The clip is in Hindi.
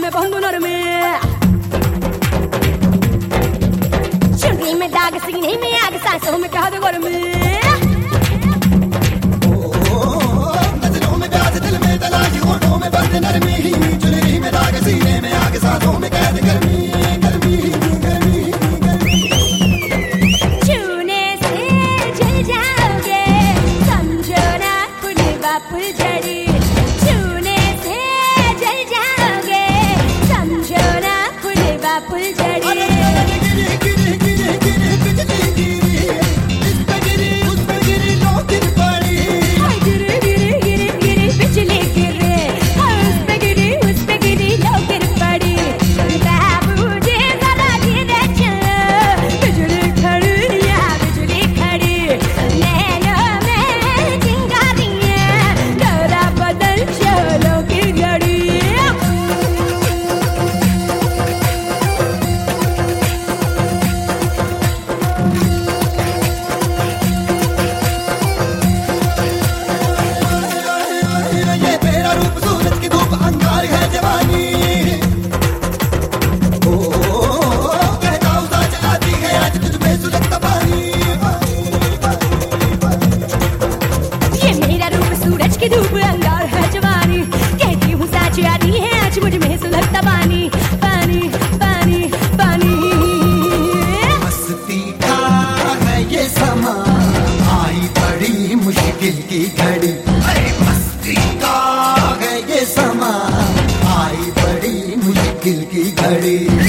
में बंधु नर में, चुनरी में दाग सीने में आग सांसों में कहा दो गर्मी, नजरों में प्यास दिल में तलाशी होठों में बंद नरमी, चुनरी में दाग सीने में आग सांसों में कैद गर्मी गर्मी गर्मी गर्मी। छूने से जल जाओगे समझो ना फुलवा फुलझड़ी, छूने से जल जाओगे समझो ना फुलवा फुलझड़ी। धूप अंगार है जवानी, कहती हूँ साची आती है आज मुझ में सुलगता पानी पानी पानी पानी। मस्ती का है ये समा, आई बड़ी मुश्किल की घड़ी, मस्ती का है ये समा, आई बड़ी मुश्किल की घड़ी।